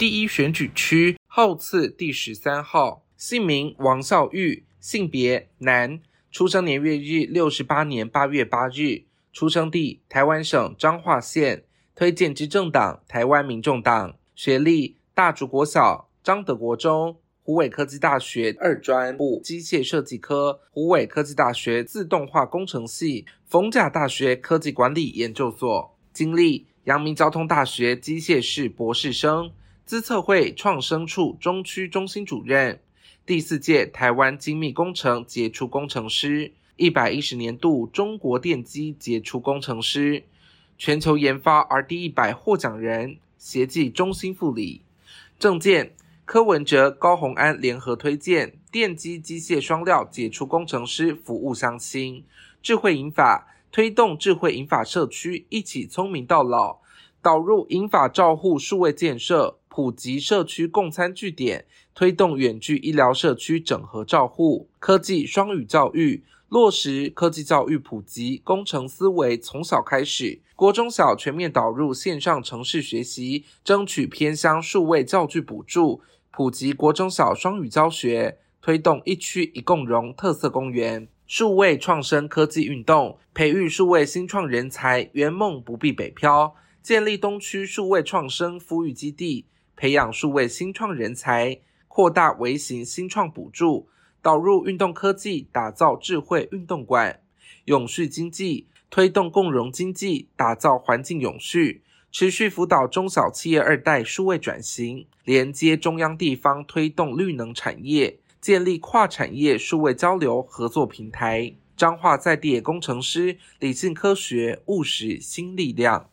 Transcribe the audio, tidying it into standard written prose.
第一选举区，号次第13号，姓名王孝玉，性别男，出生年月日68年8月8日，出生地台湾省彰化县，推荐之政党台湾民众党，学历大竹国小、彰德国中、虎尾科技大学二专部机械设计科、虎尾科技大学自动化工程系、逢甲大学科技管理研究所，经历阳明交通大学机械系博士生，资策会创生处中区中心主任，第4届台湾精密工程杰出工程师，110年度中国电机杰出工程师，全球研发 RD100 获奖人，协济中心副理。政见柯文哲、高虹安联合推荐电机机械双料杰出工程师服务乡亲，智慧银法推动智慧银法社区一起聪明到老，导入银法照护数位建设，普及社区共餐据点，推动远距医疗社区整合照护，科技双语教育，落实科技教育普及工程思维从小开始，国中小全面导入线上程式学习，争取偏乡数位教具补助，普及国中小双语教学，推动一区一共融特色公园，数位创生科技运动，培育数位新创人才，圆梦不必北漂，建立东区数位创生孵育基地，培养数位新创人才，扩大微型新创补助，导入运动科技，打造智慧运动馆，永续经济，推动共融经济，打造环境永续，持续辅导中小企业2代数位转型，连接中央地方推动绿能产业，建立跨产业数位交流合作平台，彰化在地工程师，理性科学务实新力量。